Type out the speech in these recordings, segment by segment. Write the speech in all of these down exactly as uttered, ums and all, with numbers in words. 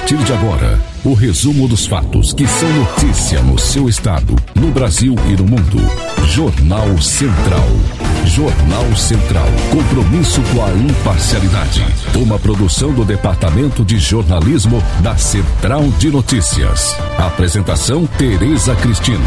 partir de agora, o resumo dos fatos que são notícia no seu estado, no Brasil e no mundo. Jornal Central. Jornal Central. Compromisso com a imparcialidade. Uma produção do Departamento de Jornalismo da Central de Notícias. Apresentação Tereza Cristina.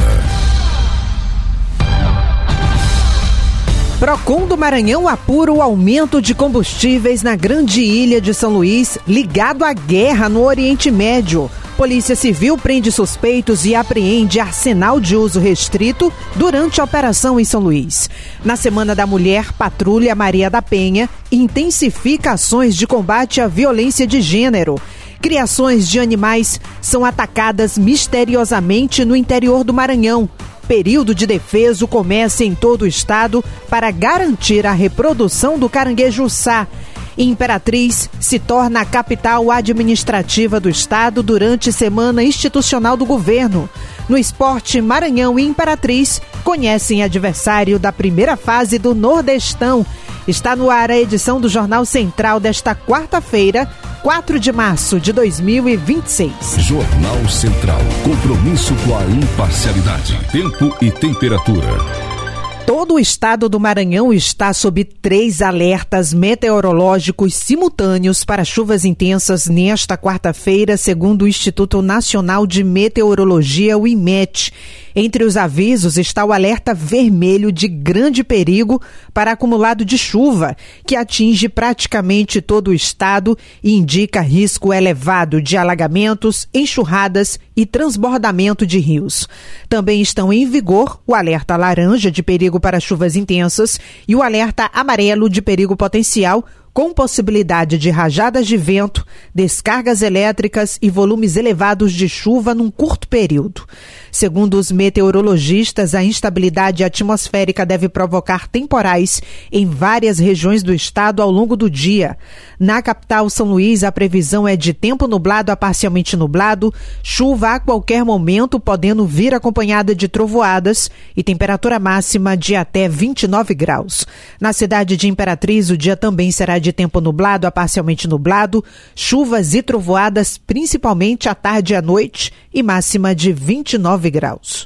Procon do Maranhão apura o aumento de combustíveis na Grande Ilha de São Luís, ligado à guerra no Oriente Médio. Polícia Civil prende suspeitos e apreende arsenal de uso restrito durante a operação em São Luís. Na Semana da Mulher, Patrulha Maria da Penha intensifica ações de combate à violência de gênero. Criações de animais são atacadas misteriosamente no interior do Maranhão. Período de defeso começa em todo o estado para garantir a reprodução do caranguejo-çá. Imperatriz se torna a capital administrativa do estado durante Semana Institucional do Governo. No esporte, Maranhão e Imperatriz conhecem adversário da primeira fase do Nordestão. Está no ar a edição do Jornal Central desta quarta-feira, quatro de março de dois mil e vinte e seis. Jornal Central. Compromisso com a imparcialidade. Tempo e temperatura. Todo o estado do Maranhão está sob três alertas meteorológicos simultâneos para chuvas intensas nesta quarta-feira, segundo o Instituto Nacional de Meteorologia, o IMET. Entre os avisos está o alerta vermelho de grande perigo para acumulado de chuva, que atinge praticamente todo o estado e indica risco elevado de alagamentos, enxurradas e transbordamento de rios. Também estão em vigor o alerta laranja de perigo para chuvas intensas e o alerta amarelo de perigo potencial, com possibilidade de rajadas de vento, descargas elétricas e volumes elevados de chuva num curto período. Segundo os meteorologistas, a instabilidade atmosférica deve provocar temporais em várias regiões do estado ao longo do dia. Na capital, São Luís, a previsão é de tempo nublado a parcialmente nublado, chuva a qualquer momento, podendo vir acompanhada de trovoadas e temperatura máxima de até vinte e nove graus. Na cidade de Imperatriz, o dia também será de tempo nublado a parcialmente nublado, chuvas e trovoadas principalmente à tarde e à noite e máxima de vinte e nove graus.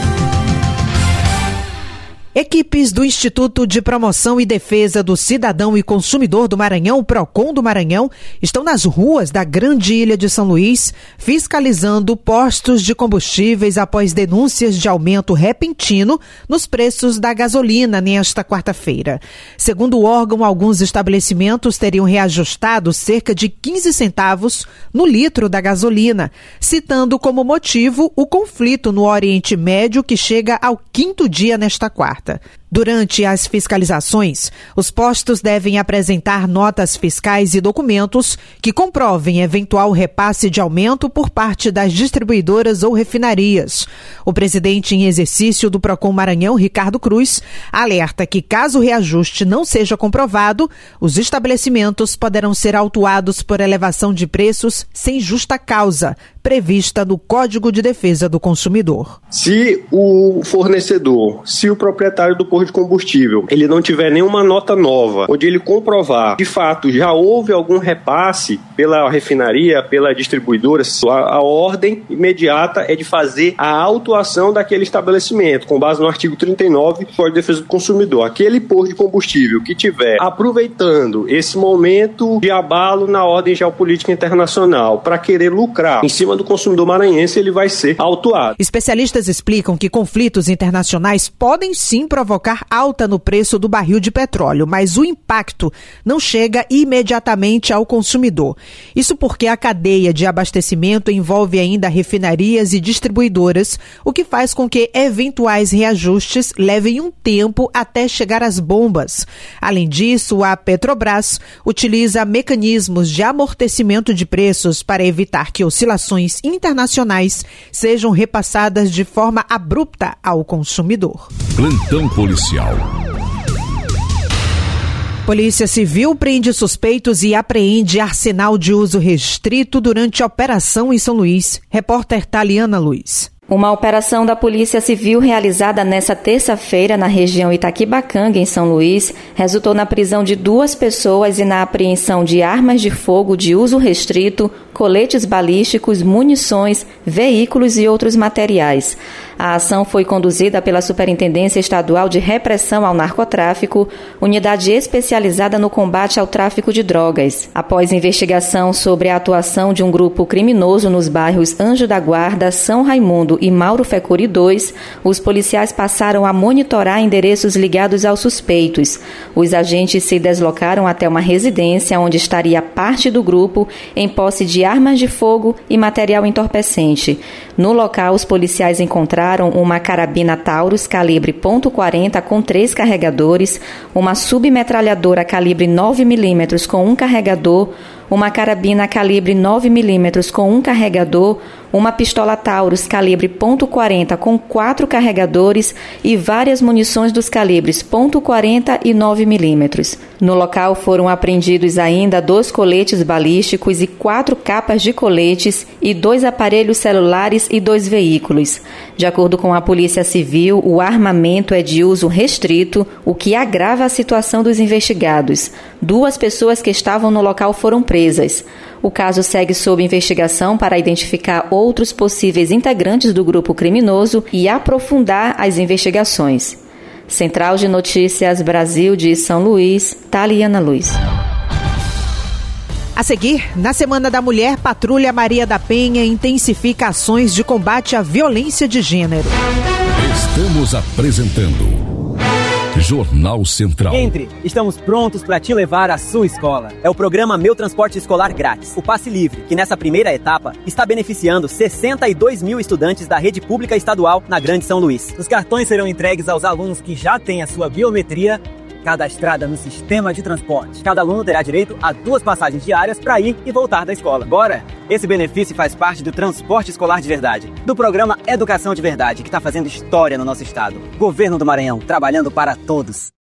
Equipes do Instituto de Promoção e Defesa do Cidadão e Consumidor do Maranhão, o Procon do Maranhão, estão nas ruas da Grande Ilha de São Luís, fiscalizando postos de combustíveis após denúncias de aumento repentino nos preços da gasolina nesta quarta-feira. Segundo o órgão, alguns estabelecimentos teriam reajustado cerca de quinze centavos no litro da gasolina, citando como motivo o conflito no Oriente Médio, que chega ao quinto dia nesta quarta. Durante as fiscalizações, os postos devem apresentar notas fiscais e documentos que comprovem eventual repasse de aumento por parte das distribuidoras ou refinarias. O presidente em exercício do Procon Maranhão, Ricardo Cruz, alerta que, caso o reajuste não seja comprovado, os estabelecimentos poderão ser autuados por elevação de preços sem justa causa, prevista no Código de Defesa do Consumidor. Se o fornecedor, se o proprietário do posto de combustível, ele não tiver nenhuma nota nova, onde ele comprovar, de fato, já houve algum repasse pela refinaria, pela distribuidora, a, a ordem imediata é de fazer a autuação daquele estabelecimento, com base no artigo trinta e nove do Código de Defesa do Consumidor. Aquele posto de combustível que tiver aproveitando esse momento de abalo na ordem geopolítica internacional para querer lucrar em cima do consumidor maranhense, ele vai ser autuado. Especialistas explicam que conflitos internacionais podem sim provocar alta no preço do barril de petróleo, mas o impacto não chega imediatamente ao consumidor. Isso porque a cadeia de abastecimento envolve ainda refinarias e distribuidoras, o que faz com que eventuais reajustes levem um tempo até chegar às bombas. Além disso, a Petrobras utiliza mecanismos de amortecimento de preços para evitar que oscilações internacionais sejam repassadas de forma abrupta ao consumidor. Plantão policial. Polícia Civil prende suspeitos e apreende arsenal de uso restrito durante a operação em São Luís. Repórter Taliana Luiz. Uma operação da Polícia Civil realizada nesta terça-feira na região Itaquibacanga, em São Luís, resultou na prisão de duas pessoas e na apreensão de armas de fogo de uso restrito, coletes balísticos, munições, veículos e outros materiais. A ação foi conduzida pela Superintendência Estadual de Repressão ao Narcotráfico, unidade especializada no combate ao tráfico de drogas. Após investigação sobre a atuação de um grupo criminoso nos bairros Anjo da Guarda, São Raimundo e Mauro Fecuri dois, os policiais passaram a monitorar endereços ligados aos suspeitos. Os agentes se deslocaram até uma residência onde estaria parte do grupo em posse de armas de fogo e material entorpecente. No local, os policiais encontraram uma carabina Taurus calibre ponto quarenta com três carregadores, uma submetralhadora calibre nove milímetros com um carregador, uma carabina calibre nove milímetros com um carregador, uma pistola Taurus calibre ponto quarenta com quatro carregadores e várias munições dos calibres ponto quarenta e nove milímetros. No local foram apreendidos ainda dois coletes balísticos e quatro capas de coletes e dois aparelhos celulares e dois veículos. De acordo com a Polícia Civil, o armamento é de uso restrito, o que agrava a situação dos investigados. Duas pessoas que estavam no local foram presas. O caso segue sob investigação para identificar outros possíveis integrantes do grupo criminoso e aprofundar as investigações. Central de Notícias Brasil de São Luís, Taliana Luz. A seguir, na Semana da Mulher, Patrulha Maria da Penha intensifica ações de combate à violência de gênero. Estamos apresentando Jornal Central. Entre, estamos prontos para te levar à sua escola. É o programa Meu Transporte Escolar Grátis, o Passe Livre, que nessa primeira etapa está beneficiando sessenta e dois mil estudantes da rede pública estadual na Grande São Luís. Os cartões serão entregues aos alunos que já têm a sua biometria cadastrada no sistema de transporte. Cada aluno terá direito a duas passagens diárias para ir e voltar da escola. Agora, esse benefício faz parte do Transporte Escolar de Verdade, do programa Educação de Verdade, que está fazendo história no nosso estado. Governo do Maranhão, trabalhando para todos.